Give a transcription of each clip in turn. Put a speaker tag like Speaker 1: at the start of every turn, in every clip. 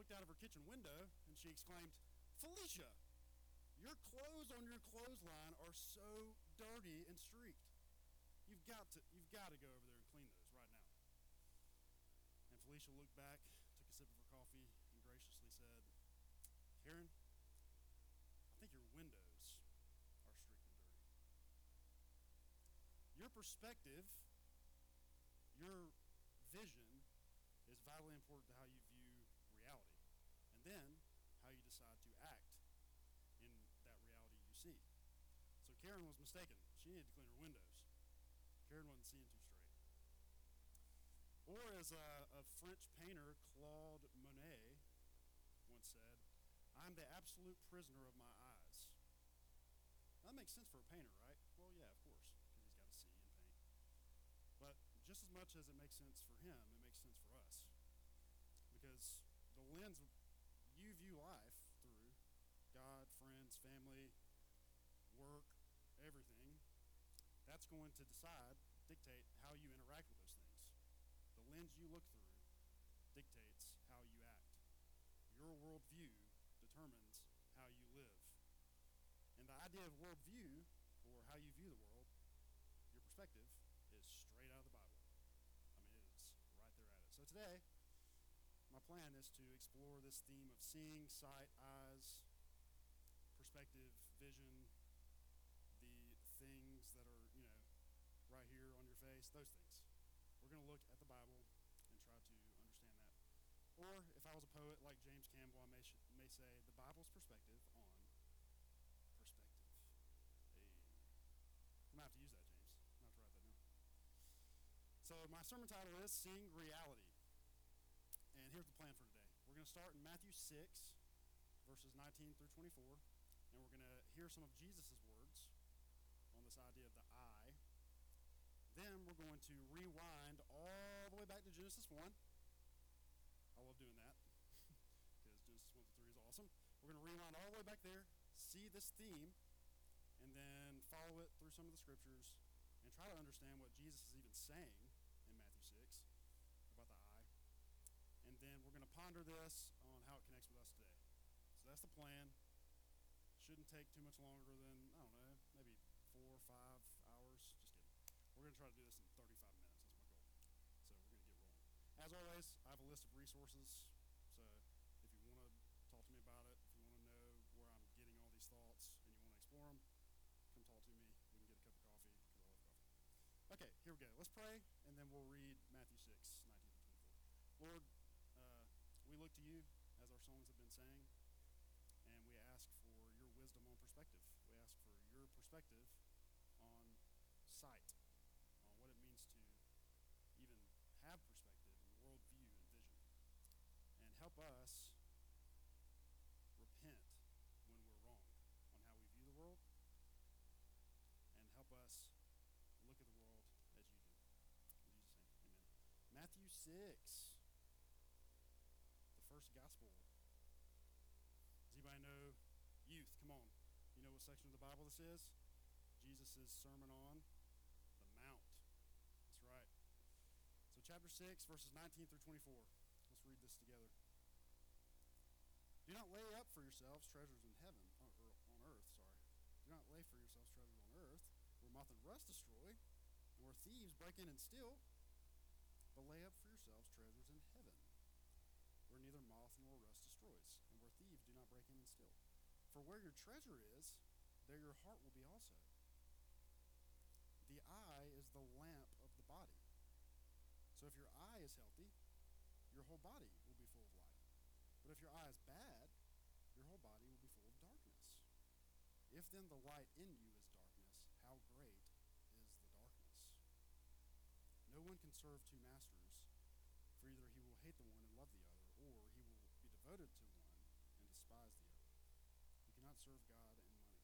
Speaker 1: looked out of her kitchen window and she exclaimed, "Felicia, your clothes on your clothesline are so dirty and streaked. You've got to go over there and clean those right now." And Felicia looked back, took a sip of her coffee, and graciously said, "Karen, I think your windows are streaked and dirty." Your perspective, your vision is vitally important to how you view reality, and then how you decide to act in that reality you see. So Karen was mistaken. She needed to clean her windows. Karen wasn't seeing too straight. Or as a French painter, Claude Monet, once said, "I'm the absolute prisoner of my eyes." That makes sense for a painter, right? Well, yeah, of course, because he's got to see and paint. But just as much as it makes sense for him, it makes sense for us. Because the lens you view life through, God, friends, family, work, everything, that's going to dictate how you interact with those things. The lens you look through dictates how you act. Your worldview determines how you live. And the idea of worldview, or how you view the world, your perspective, is straight out of the Bible. I mean, it's right there at it. So today, my plan is to explore this theme of seeing, sight, eyes, perspective, vision, the things that are, right here on your face, those things. We're going to look at the Bible and try to understand that. Or, if I was a poet like James Campbell, I may say the Bible's perspective on perspective. Hey. I'm going to have to use that, James. I'm going to have to write that down. So my sermon title is Seeing Reality. And here's the plan for today. We're going to start in Matthew 6, verses 19 through 24. And we're going to hear some of Jesus' words on this idea of the eye. Then we're going to rewind all the way back to Genesis 1. I love doing that because Genesis 1 through 3 is awesome. We're going to rewind all the way back there, see this theme, and then follow it through some of the scriptures and try to understand what Jesus is even saying in Matthew 6 about the eye. And then we're going to ponder this on how it connects with us today. So that's the plan. Shouldn't take too much longer than, I don't know, maybe 4 or 5 hours. Just kidding. We're going to try to do this in 35 minutes. That's my goal. So we're going to get rolling. As always, I have a list of resources. So if you want to talk to me about it, if you want to know where I'm getting all these thoughts and you want to explore them, come talk to me. We can get a cup of coffee because I love coffee. Okay, here we go. Let's pray, and then we'll read Matthew 6, 19 to 24. Lord, we look to you, as our songs have been saying, and we ask for your wisdom on perspective. We ask for your perspective on sight, on what it means to even have perspective and worldview and vision. And help us repent when we're wrong on how we view the world, and help us look at the world as you do. In Jesus' name, amen. Matthew 6, the first gospel. Does anybody know youth? Come on. You know what section of the Bible this is? Jesus' Sermon on the Mount. That's right. So chapter 6, verses 19 through 24. Let's read this together. Do not lay up for yourselves treasures in heaven, or on earth, sorry. Do not lay for yourselves treasures on earth, where moth and rust destroy, and where thieves break in and steal. But lay up for yourselves treasures in heaven, where neither moth nor rust destroys, and where thieves do not break in and steal. For where your treasure is, there your heart will be also. The eye is the lamp of the body. So if your eye is healthy, your whole body will be full of light. But if your eye is bad, your whole body will be full of darkness. If then the light in you is darkness, how great is the darkness? No one can serve two masters, for either he will hate the one and love the other, or he will be devoted to one and despise the other. You cannot serve God and money.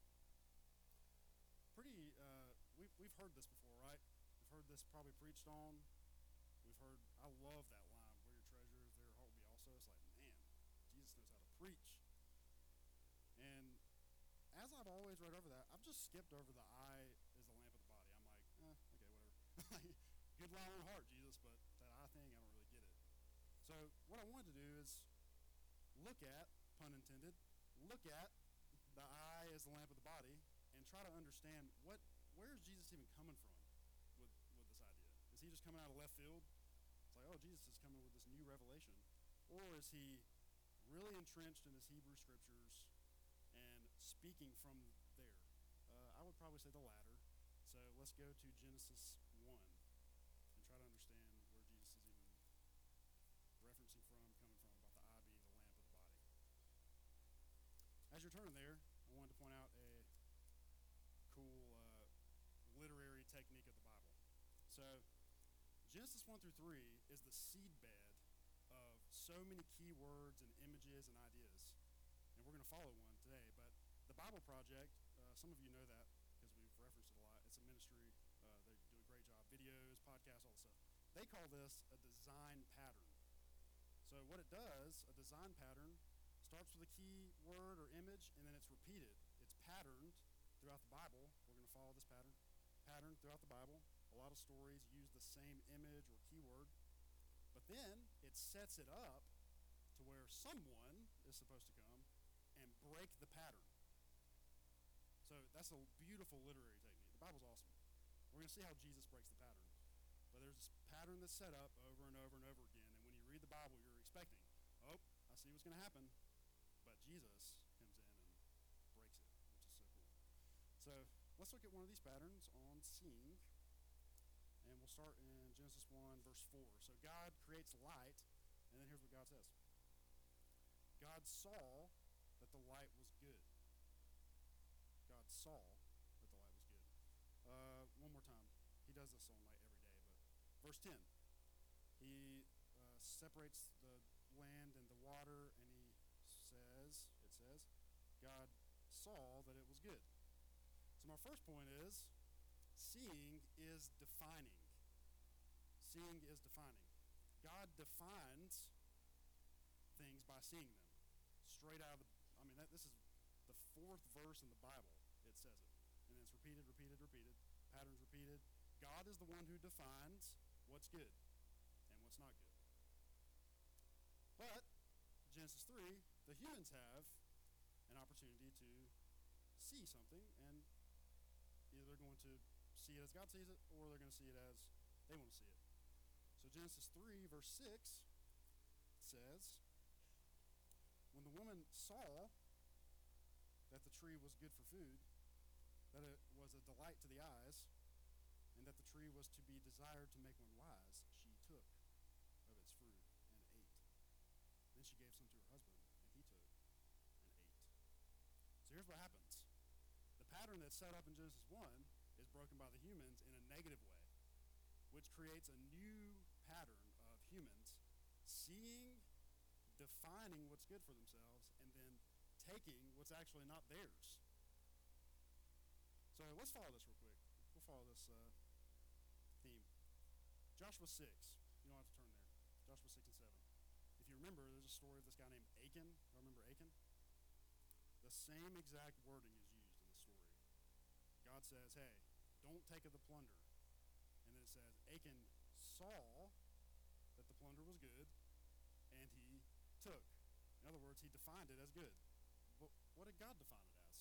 Speaker 1: We've heard this before, right? We've heard this probably preached on. I love that line, where your treasure is, there your heart will be also. It's like, man, Jesus knows how to preach. And as I've always read over that, I've just skipped over the eye is the lamp of the body. I'm like, okay, whatever. Good line on heart, Jesus, but that eye thing, I don't really get it. So what I wanted to do is look at, pun intended, look at the eye as the lamp of the body and try to understand where is Jesus even coming from with this idea? Is he just coming out of left field? It's like, oh, Jesus is coming with this new revelation. Or is he really entrenched in his Hebrew scriptures and speaking from there? I would probably say the latter. So let's go to Genesis 1 and try to understand where Jesus is even referencing from, coming from, about the eye being the lamp of the body. As you're turning there, I wanted to point out a cool literary technique of the Bible. So Genesis 1 through 3 is the seedbed of so many key words and images and ideas. And we're going to follow one today. But the Bible Project, some of you know that because we've referenced it a lot. It's a ministry. They do a great job. Videos, podcasts, all the stuff. They call this a design pattern. So what it does, a design pattern, starts with a key word or image, and then it's repeated. It's patterned throughout the Bible. We're going to follow this pattern throughout the Bible. A lot of stories use the same image or keyword. But then it sets it up to where someone is supposed to come and break the pattern. So that's a beautiful literary technique. The Bible's awesome. We're going to see how Jesus breaks the pattern. But there's this pattern that's set up over and over and over again. And when you read the Bible, you're expecting, oh, I see what's going to happen. But Jesus comes in and breaks it, which is so cool. So let's look at one of these patterns on seeing. And we'll start in Genesis 1, verse 4. So God creates light, and then here's what God says. God saw that the light was good. God saw that the light was good. One more time. He does this on like every day, but verse 10. He separates the land and the water, and it says, God saw that it was good. So my first point is, seeing is defining. Seeing is defining. God defines things by seeing them. Straight out of this is the 4th verse in the Bible. It says it. And then it's repeated. Patterns repeated. God is the one who defines what's good and what's not good. But, Genesis 3, the humans have an opportunity to see something, and either they're going to see it as God sees it, or they're going to see it as they want to see it. So Genesis 3, verse 6 says, when the woman saw that the tree was good for food, that it was a delight to the eyes, and that the tree was to be desired to make one wise, she took of its fruit and ate. Then she gave some to her husband, and he took and ate. So here's what happens. The pattern that's set up in Genesis 1 is broken by the humans in a negative way, which creates a new pattern of humans seeing, defining what's good for themselves, and then taking what's actually not theirs. So let's follow this real quick. We'll follow this theme. Joshua 6. You don't have to turn there. Joshua 6 and 7. If you remember, there's a story of this guy named Achan. Y'all remember Achan? The same exact wording is used in the story. God says, hey, don't take of the plunder. And then it says, Achan saw that the plunder was good, and he took. In other words, he defined it as good. But what did God define it as?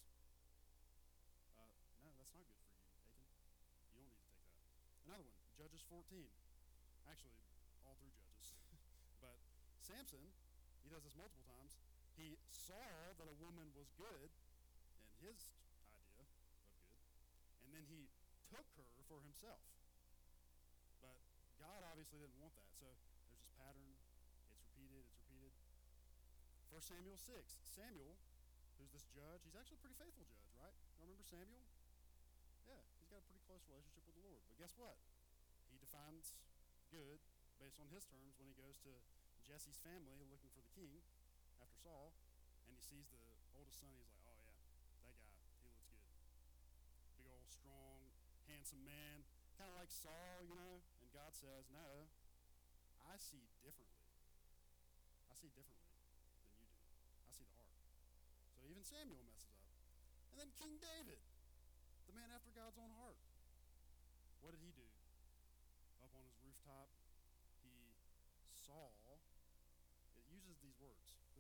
Speaker 1: No, that's not good for you, Achan. You don't need to take that. Another one, Judges 14. Actually, all through Judges. But Samson, he does this multiple times. He saw that a woman was good in his idea of good, and then he took her for himself. But God obviously didn't want that. So there's this pattern. It's repeated. 1 Samuel 6. Samuel, who's this judge, he's actually a pretty faithful judge, right? You remember Samuel? Yeah, he's got a pretty close relationship with the Lord. But guess what? He defines good based on his terms when he goes to Jesse's family looking for the king after Saul, and he sees the oldest son. He's like, oh yeah, that guy, he looks good. Big old, strong, handsome man, kind of like Saul, you know? And God says, no, I see differently. I see differently than you do. I see the heart. So even Samuel messes up. And then King David, the man after God's own heart. What did he do? Up on his rooftop, he saw, it uses these words. This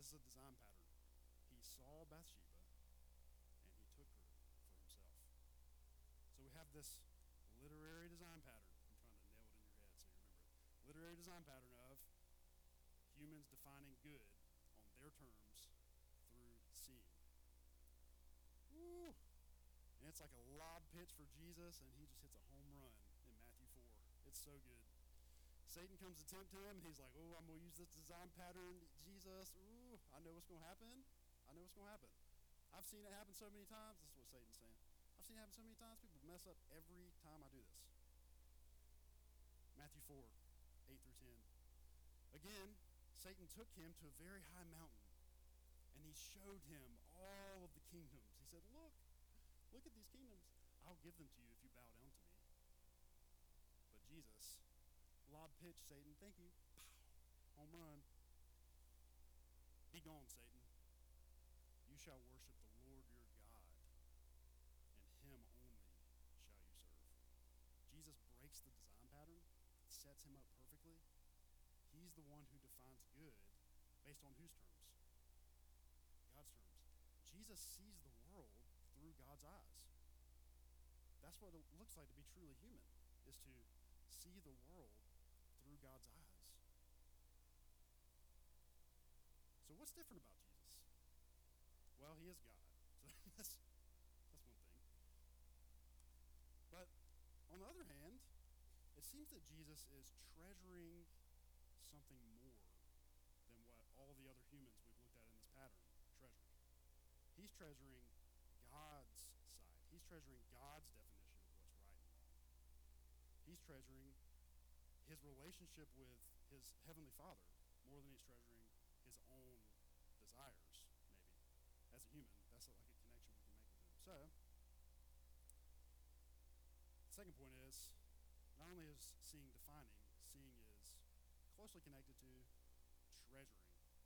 Speaker 1: This is a design pattern. He saw Bathsheba, and he took her for himself. So we have this literary design pattern. I'm trying to nail it in your head so you remember it. Literary design pattern of humans defining good on their terms through seeing. Woo! And it's like a lob pitch for Jesus, and he just hits a home run in Matthew 4. It's so good. Satan comes to tempt him, and he's like, oh, I'm going to use this design pattern, Jesus. Ooh, I know what's going to happen. I know what's going to happen. I've seen it happen so many times. This is what Satan's saying. I've seen it happen so many times. People mess up every time I do this. Matthew 4, 8 through 10. Again, Satan took him to a very high mountain, and he showed him all of the kingdoms. He said, look at these kingdoms. I'll give them to you if you bow down to me. But Jesus, lob pitch, Satan, thank you. Pow, home run. Be gone, Satan. You shall worship the Lord your God, and him only shall you serve. Jesus breaks the design pattern, sets him up perfectly. He's the one who defines good based on whose terms? God's terms. Jesus sees the world through God's eyes. That's what it looks like to be truly human, is to see the world through God's eyes. So what's different about Jesus? Well, he is God. So that's one thing. But on the other hand, it seems that Jesus is treasuring something more than what all the other humans we've looked at in this pattern treasured. He's treasuring God's side. He's treasuring God's definition of what's right and wrong. He's treasuring his relationship with his heavenly Father more than he's treasuring his own desires, maybe. As a human, that's like a connection we can make with him. So, the second point is, not only is seeing defining, seeing is closely connected to treasuring.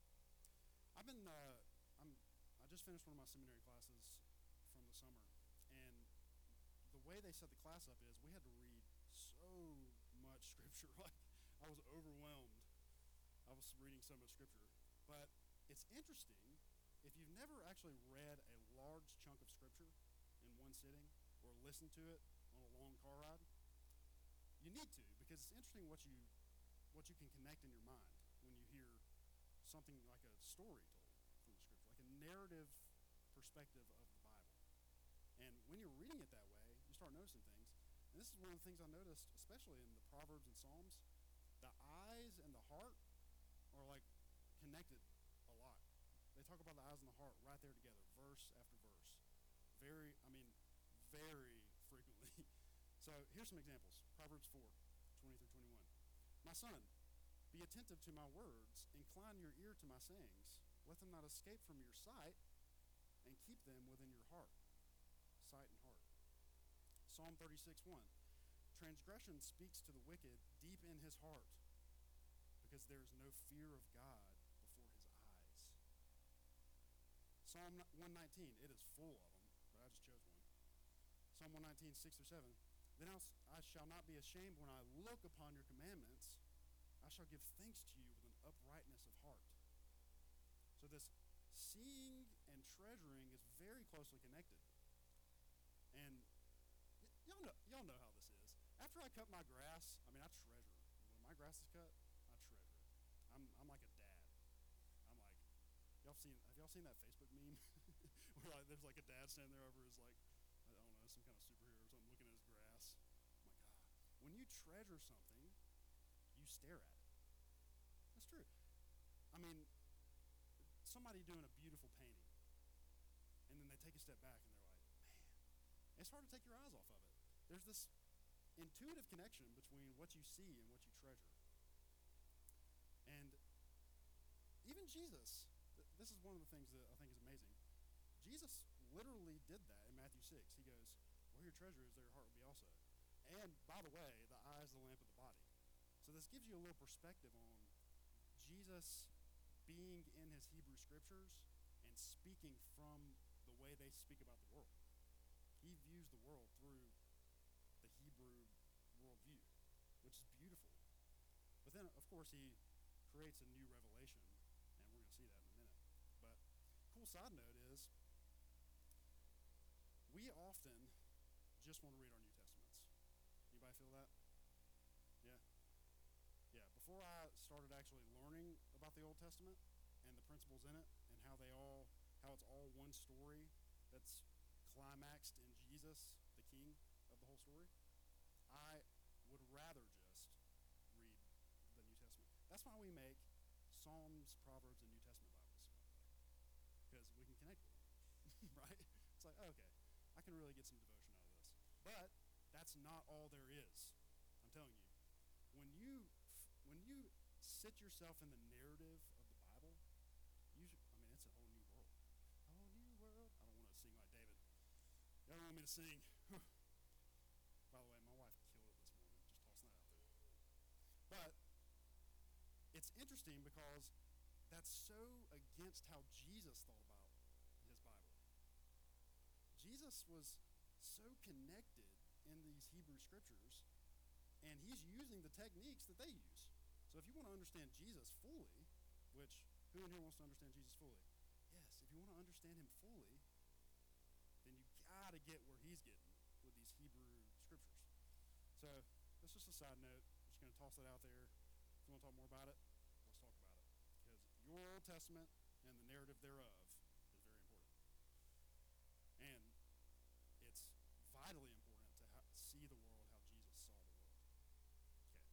Speaker 1: I just finished one of my seminary classes from the summer, and the way they set the class up is we had to read so much scripture. Like, I was overwhelmed. I was reading so much scripture. But it's interesting, if you've never actually read a large chunk of scripture in one sitting or listened to it on a long car ride, you need to, because it's interesting what you can connect in your mind when you hear something like a story told from the scripture, like a narrative perspective of the Bible. And when you're reading it that way, you start noticing things. And this is one of the things I noticed, especially in the Proverbs and Psalms. The eyes and the heart are like connected a lot. They talk about the eyes and the heart right there together, verse after verse. Very frequently. So here's some examples. Proverbs 4, 20 through 21. My son, be attentive to my words, incline your ear to my sayings. Let them not escape from your sight, and keep them within your heart. Sight and heart. Psalm 36:1. Transgression speaks to the wicked deep in his heart, because there is no fear of God before his eyes. Psalm 119, it is full of them, but I just chose one. Psalm 119, 6 through 7. Then I shall not be ashamed when I look upon your commandments. I shall give thanks to you with an uprightness of heart. So this seeing and treasuring is very closely connected. And y'all know how this is. After I cut my grass, I treasure. When my grass is cut, I treasure it. I'm like a dad. I'm like, have y'all seen that Facebook meme? Where like there's like a dad standing there over his like, I don't know, some kind of superhero or something looking at his grass. Oh my God. When you treasure something, you stare at it. That's true. Somebody doing a beautiful painting, and then they take a step back and they're like, man, it's hard to take your eyes off of it. There's this intuitive connection between what you see and what you treasure. And even Jesus, this is one of the things that I think is amazing. Jesus literally did that in Matthew 6. He goes, where your treasure is, there your heart will be also. And by the way, the eye is the lamp of the body. So this gives you a little perspective on Jesus being in his Hebrew scriptures and speaking from the way they speak about the world. He views the world through the Hebrew worldview, which is beautiful. But then, of course, he creates a new revelation, and we're going to see that in a minute. side note is we often just want to read our New Testaments. Anybody feel that? Yeah? Yeah. Before I started actually learning about the Old Testament and the principles in it and how it's all one story that's climaxed in Jesus, the King of the whole story, I would rather just read the New Testament. That's why we make Psalms, Proverbs, and New Testament Bibles, by the way, because we can connect with them, right? It's like, okay, I can really get some devotion out of this. But that's not all there is. I'm telling you, when you sit yourself in the narrative of the Bible, it's a whole new world. A whole new world. I don't want to sing like David. Y'all don't want me to sing. By the way, my wife killed it this morning. Just tossing that out there. But it's interesting because that's so against how Jesus thought about his Bible. Jesus was so connected in these Hebrew scriptures, and he's using the techniques that they use. So if you want to understand Jesus fully, which who in here wants to understand Jesus fully? Yes, if you want to understand him fully, then you got to get where he's getting with these Hebrew scriptures. So that's just a side note. I'm just going to toss that out there. If you want to talk more about it, let's talk about it. Because your Old Testament and the narrative thereof is very important. And it's vitally important to see the world how Jesus saw the world. Okay.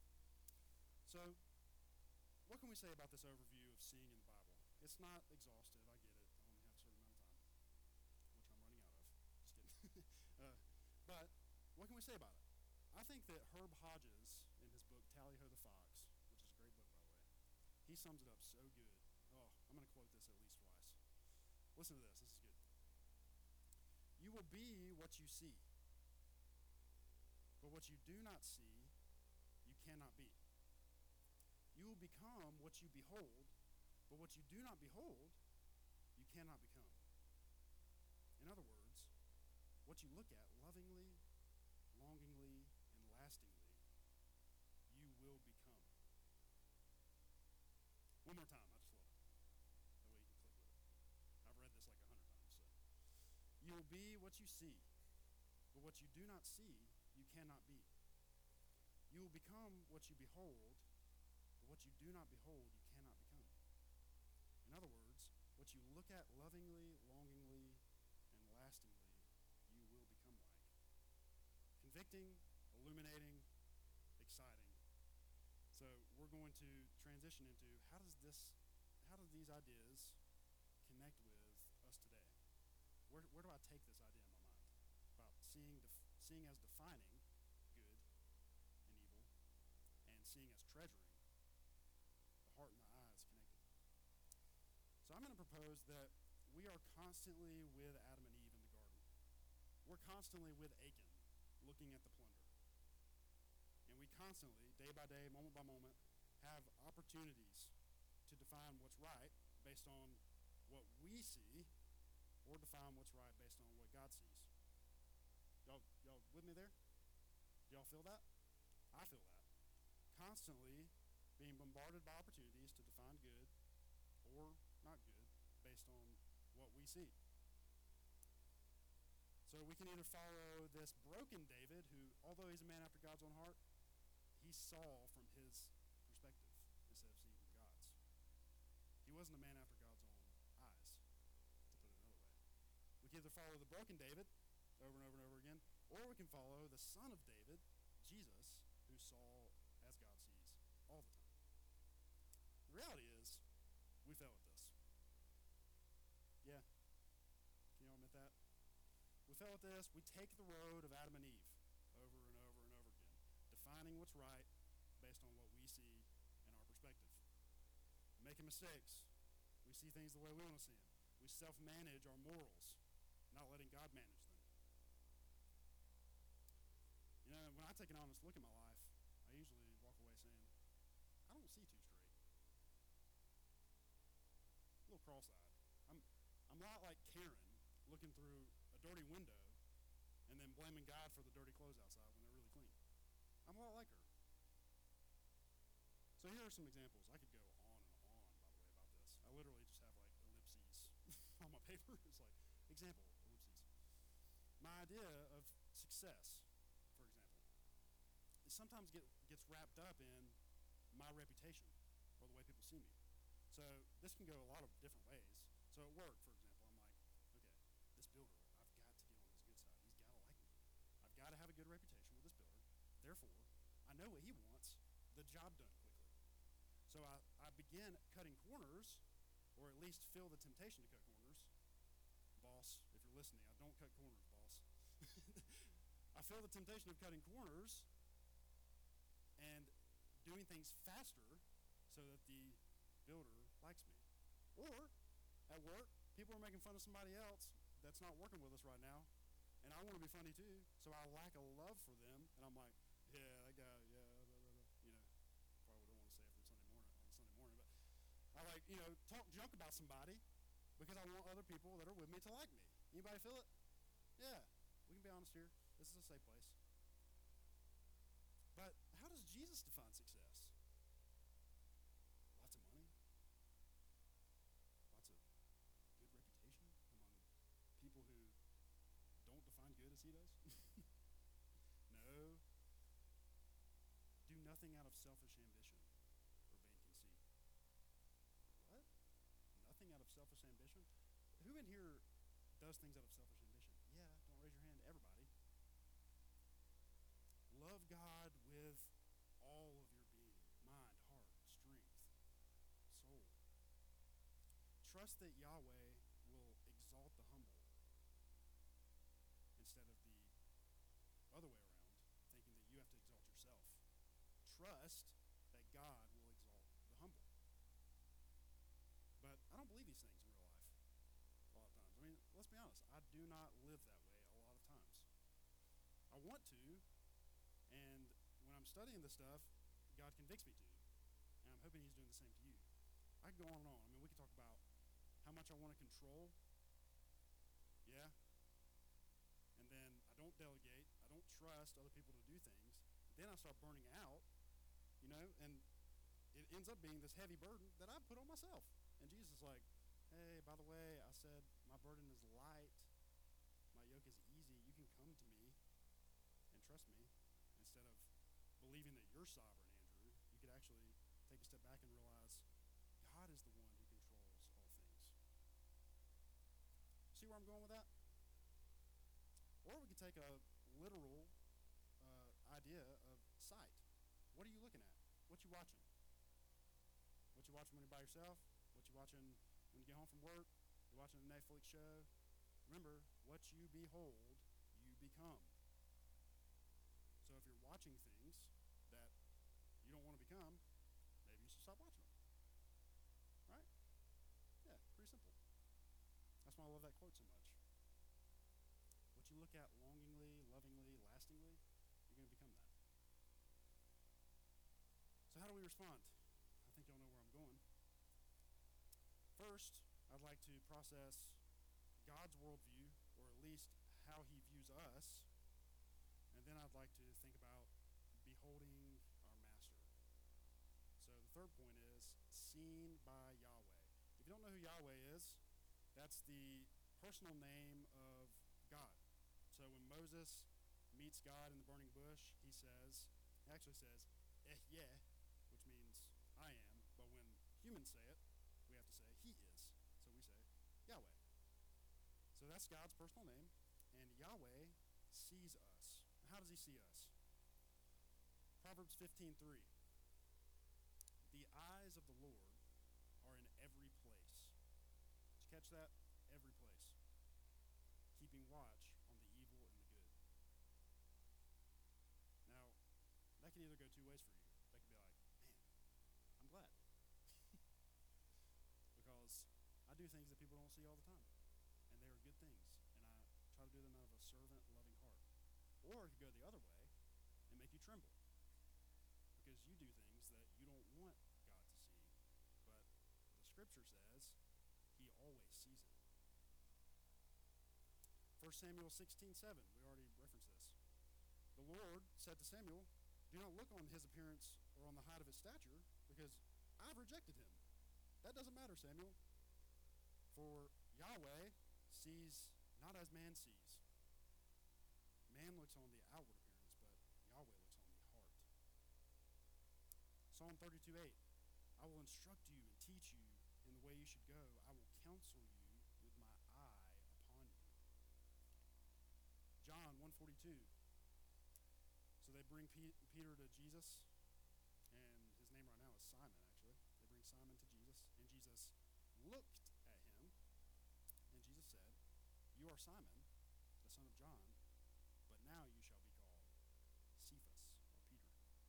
Speaker 1: So what can we say about this overview of seeing in the Bible? It's not exhaustive. I get it. I only have a certain amount of time, which I'm running out of. Just kidding. But what can we say about it? I think that Herb Hodges, in his book Tally Ho the Fox, which is a great book, by the way, he sums it up so good. Oh, I'm going to quote this at least twice. Listen to this. This is good. You will be what you see, but what you do not see, you cannot be. You will become what you behold, but what you do not behold, you cannot become. In other words, what you look at lovingly, longingly, and lastingly, you will become. One more time, I just love it. That way you can click with it. I've read this like 100 times. So, you will be what you see, but what you do not see, you cannot be. You will become what you behold, but what you do not behold, you cannot become. In other words, what you look at lovingly, longingly, and lastingly, you will become like. Convicting, illuminating, exciting. So we're going to transition into how do these ideas connect with us today? Where do I take this idea in my mind about seeing as defining good and evil, and seeing as treasuring the heart and the eyes connected? So I'm going to propose that we are constantly with Adam and Eve in the garden. We're constantly with Achan, looking at the plunder. And we constantly, day by day, moment by moment, have opportunities to define what's right based on what we see, or define what's right based on what God sees. Y'all with me there? Do y'all feel that? I feel that. Constantly being bombarded by opportunities to define good or not good based on what we see. So we can either follow this broken David, who, although he's a man after God's own heart, he saw from his perspective instead of seeing from God's. He wasn't a man after God's own eyes, to put it another way. We can either follow the broken David over and over and over again, or we can follow the son of David, Jesus, who saw as God sees all the time. The reality is, we fail at this. Yeah. Can you all admit that? We fail at this. We take the road of Adam and Eve over and over and over again, defining what's right based on what we see in our perspective. Making mistakes. We see things the way we want to see them. We self-manage our morals, not letting God manage them. You know, when I take an honest look at my life, I usually walk away saying, I don't see too straight. A little cross-eyed. I'm a lot like Karen looking through a dirty window and then blaming God for the dirty clothes outside when they're really clean. I'm a lot like her. So here are some examples. I could go on and on, by the way, about this. I literally just have like ellipses example, my idea of success, for example, it sometimes gets wrapped up in my reputation or the way people see me. So this can go a lot of different ways. So at work, for example, I'm like, okay, this builder, I've got to get on his good side. He's got to like me. I've got to have a good reputation with this builder. Therefore, I know what he wants, the job done quickly. So I begin cutting corners, or at least feel the temptation to cut corners. Boss, if you're listening, I don't cut corners, boss. I feel the temptation of cutting corners and doing things faster so that the builder likes me. Or at work, people are making fun of somebody else that's not working with us right now, and I want to be funny too, so I lack a love for them, and I'm like, yeah, that guy, yeah, blah, blah, blah. Probably don't want to say it from Sunday morning, but I like, talk junk about somebody because I want other people that are with me to like me. Anybody feel it? Yeah, we can be honest here. This is a safe place. But how does Jesus define success? Lots of money? Lots of good reputation among people who don't define good as he does? No. Do nothing out of selfish ambition or vain conceit. What? Nothing out of selfish ambition? Who in here does things out of selfish ambition? Yeah, don't raise your hand. Everybody. Love God with all of your being, mind, heart, strength, soul. Trust that Yahweh will exalt the humble instead of the other way around, thinking that you have to exalt yourself. Trust that God will exalt the humble. But I don't believe these things in real life a lot of times. I mean, let's be honest. I do not live that way a lot of times. I want to, and when I'm studying this stuff, God convicts me to. And I'm hoping he's doing the same to you. I could go on and on. I mean, we could talk about how much I want to control. Yeah. And then I don't delegate. I don't trust other people to do things. Then I start burning out, and it ends up being this heavy burden that I put on myself. And Jesus is like, hey, by the way, I said my burden is light. My yoke is easy. You can come to me and trust me. Instead of believing that you're sovereign, Andrew, you could actually take a step back and realize God is the one who controls all things. See where I'm going with that? Or we could take a literal idea of sight. What are you looking at? What you watching? What you watching when you're by yourself? What you watching when you get home from work? You're watching a Netflix show? Remember, what you behold, you become. So if you're watching things that you don't want to become, maybe you should stop watching them. Right? Yeah, pretty simple. That's why I love that quote so much. What you look at longingly, lovingly, lastingly, you're going to become that. So how do we respond? I think y'all know where I'm going. First, I'd like to process God's worldview, or at least how he views us. And then I'd like to think about beholding our master. So the third point is seen by Yahweh. If you don't know who Yahweh is, that's the personal name of God. So when Moses meets God in the burning bush, he actually says, Ehyeh, which means I am. But when humans say it, we have to say he is. So we say Yahweh. So that's God's personal name. And Yahweh sees us. How does he see us? Proverbs 15:3. The eyes of the Lord are in every place. Did you catch that? Every place. Keeping watch on the evil and the good. Now, that can either go two ways for you. That can be like, man, I'm glad. Because I do things that people don't see all the time. And they are good things. And I try to do them out of a servant, loving heart. Or it could go the other way and make you tremble. Because you do things that you don't want God to see. But the scripture says he always sees it. 1 Samuel 16:7, we already referenced this. The Lord said to Samuel, do not look on his appearance or on the height of his stature, because I've rejected him. That doesn't matter, Samuel. For Yahweh sees not as man sees. Man looks on the outward appearance, but Yahweh looks on the heart. Psalm 32:8, I will instruct you and teach you in the way you should go. I will counsel you with my eye upon you. John 1:42. So they bring Peter to Jesus, and his name right now is Simon, actually. They bring Simon to Jesus, and Jesus looked at him, and Jesus said, you are Simon, the son of John, but now you shall be called Cephas, or Peter.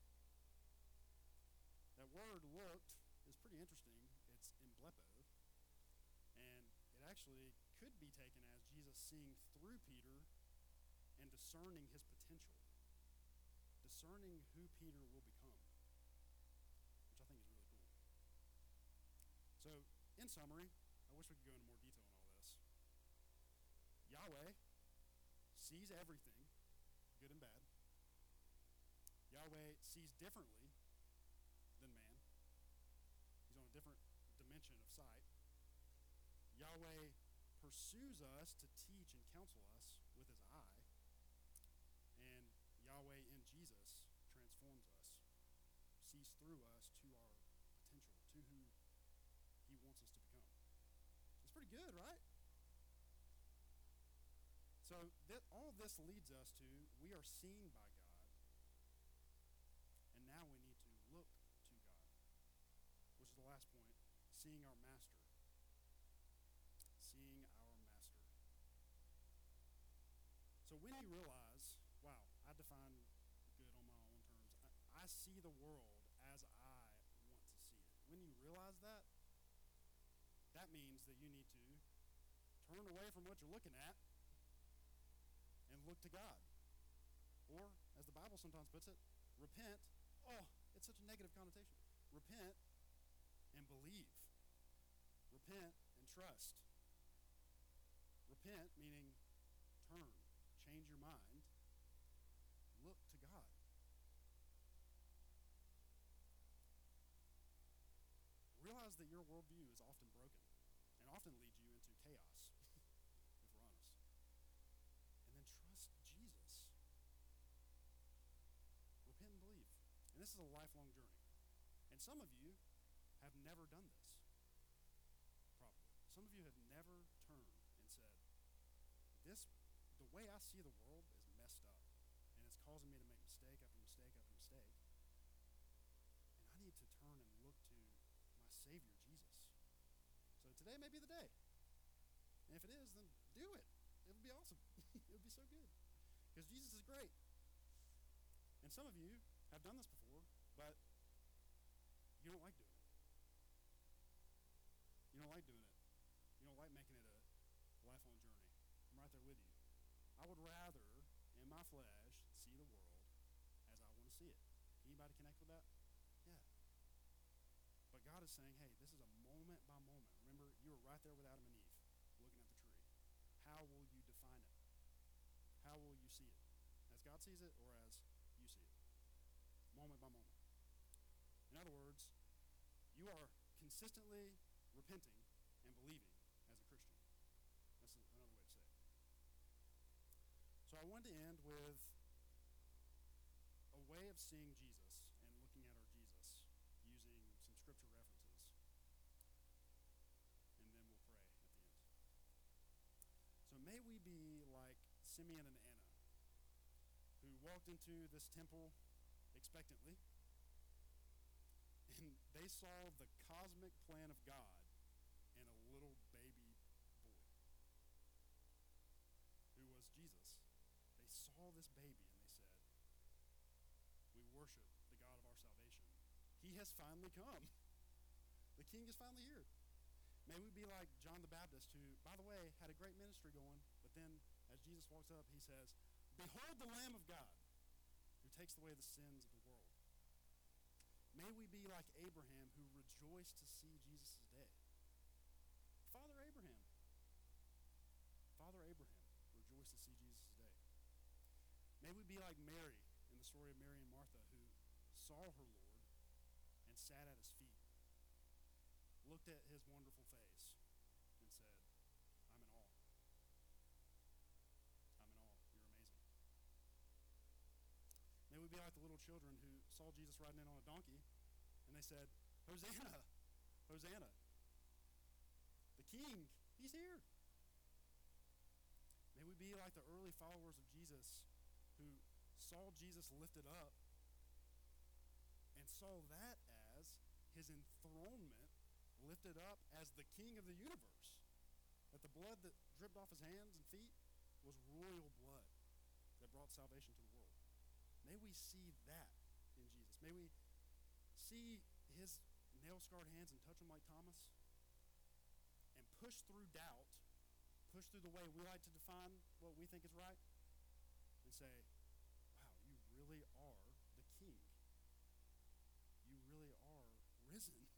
Speaker 1: That word looked is pretty interesting. It's emblepo, and it actually could be taken as Jesus seeing through Peter and discerning his potential, discerning who Peter will become, which I think is really cool. So, in summary, I wish we could go into more detail on all this. Yahweh sees everything, good and bad. Yahweh sees differently than man. He's on a different dimension of sight. Yahweh pursues us to teach and counsel us with his eye. And Yahweh in Jesus transforms us, sees through us to our potential, to who he wants us to become. It's pretty good, right? So all of this leads us to, we are seen by God, and now we need to look to God, which is the last point, seeing our master. Seeing our master. So when you realize, wow, I define good on my own terms. I see the world as I want to see it. When you realize that, that means that you need to turn away from what you're looking at and look to God. Or, as the Bible sometimes puts it, repent. Oh, it's such a negative connotation. Repent and believe. Repent and trust. Repent meaning turn, change your mind, look to God. Realize that your worldview is often broken and often leads you into chaos, if we're honest. And then trust Jesus. Repent and believe. And this is a lifelong journey. And some of you have never done this, probably. Some of you have never turned and said, the way I see the world is messed up, and it's causing me to make mistake after mistake after mistake. And I need to turn and look to my Savior, Jesus. So today may be the day. And if it is, then do it. It'll be awesome. It'll be so good. Because Jesus is great. And some of you have done this before, but you don't like doing it. You don't like doing it. You don't like making it a lifelong journey. I'm right there with you. I would rather, in my flesh, see the world as I want to see it. Can anybody connect with that? Yeah. But God is saying, hey, this is a moment by moment. Remember, you were right there with Adam and Eve, looking at the tree. How will you define it? How will you see it? As God sees it or as you see it? Moment by moment. In other words, you are consistently repenting and believing as a Christian. That's another way to say it. So I wanted to end with a way of seeing Jesus and looking at our Jesus using some scripture references. And then we'll pray at the end. So may we be like Simeon and Anna, who walked into this temple expectantly, and they saw the cosmic plan of God in a little baby boy who was Jesus. They saw this baby and they said, we worship the God of our salvation. He has finally come. The King is finally here. May we be like John the Baptist, who, by the way, had a great ministry going, but then as Jesus walks up, he says, behold the Lamb of God who takes away the sins of the world. May we be like Abraham, who rejoiced to see Jesus' day. Father Abraham rejoiced to see Jesus' day. May we be like Mary in the story of Mary and Martha, who saw her Lord and sat at his feet, looked at his wonderful face, and said, I'm in awe. children who saw Jesus riding in on a donkey, and they said, "Hosanna, Hosanna. The King, he's here." May we be like the early followers of Jesus who saw Jesus lifted up and saw that as his enthronement lifted up as the King of the universe. That the blood that dripped off his hands and feet was royal blood that brought salvation to the world. May we see that in Jesus. May we see his nail-scarred hands and touch them like Thomas and push through doubt, push through the way we like to define what we think is right, and say, wow, you really are the King. You really are risen.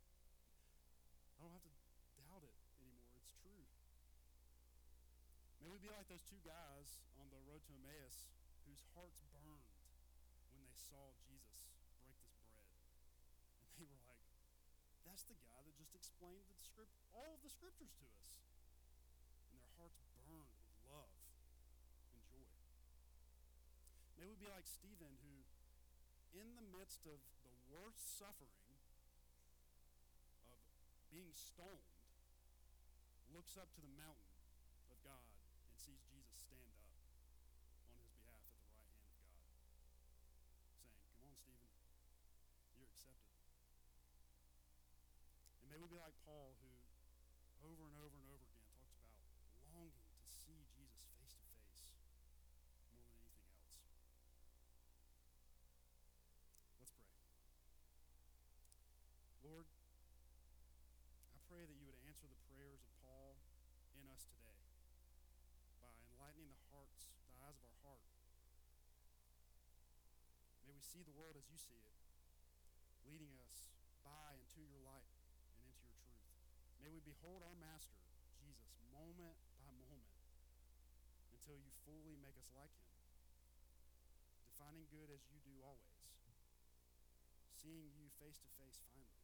Speaker 1: I don't have to doubt it anymore. It's true. May we be like those two guys on the road to Emmaus whose hearts burned when they saw Jesus break this bread. And they were like, that's the guy that just explained all of the scriptures to us. And their hearts burned with love and joy. May we be like Stephen, who in the midst of the worst suffering of being stoned, looks up to the mountain of God and sees Jesus stand up on his behalf at the right hand of God, saying, come on, Stephen, you're accepted. And may we be like Paul, who over and over and over again talks about longing to see Jesus face to face more than anything else. Let's pray. Lord, I pray that you would answer the prayers of Paul in us today by enlightening the eyes of our heart. May we see the world as you see it, leading us by and to your light and into your truth. May we behold our Master, Jesus, moment by moment until you fully make us like him, defining good as you do always, seeing you face to face finally.